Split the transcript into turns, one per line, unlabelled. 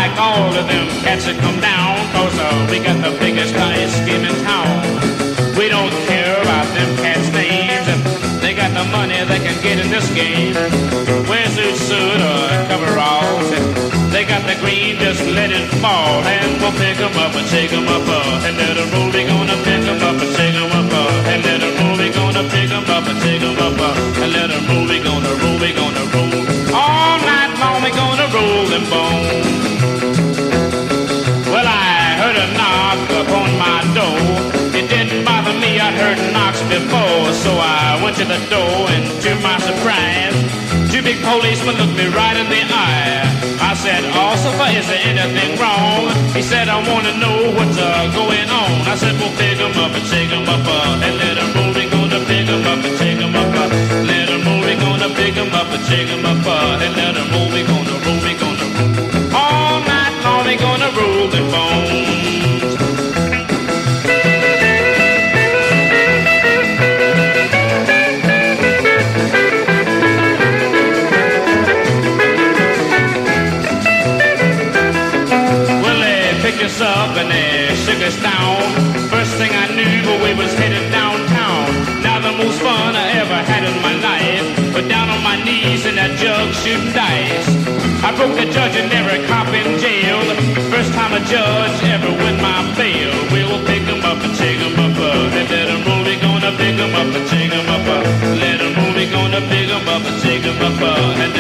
like all of them cats that come down, 'cause we got the biggest ice game in town. We don't care about them cats' names, and they got the money they can get in this game. Wear suit or coveralls, and they got the green, just let it fall. And we'll pick 'em up and take 'em up, and let 'em roll. We gonna pick 'em up and take 'em up, and let 'em roll. We gonna pick 'em up and take 'em up, and let 'em roll. We gonna roll, we gonna roll. All night long we gonna roll them bones. Well, I heard a knock upon my door. It didn't bother me, I'd heard knocks before. So I went to the door, and to my surprise, two big policemen looked me right in the eye. I said, "Officer, is there anything wrong?" He said, "I want to know what's going on." I said, "Well, pick 'em up and take 'em up, and let 'em roll. We gonna pick 'em up and take 'em up, let 'em roll. We gonna pick 'em up and take 'em up, and let 'em roll. We gonna roll, we gonna roll. All night long we gonna roll them bones." Us up and they shook us down. First thing I knew, we was headed downtown. Now the most fun I ever had in my life, but down on my knees in that jug shooting dice. I broke the judge and every cop in jail. First time a judge ever win my bail. We'll pick 'em up and take 'em up, and let 'em roll. We gonna pick 'em up and take 'em up, let 'em roll. We gonna pick 'em up and take 'em up, and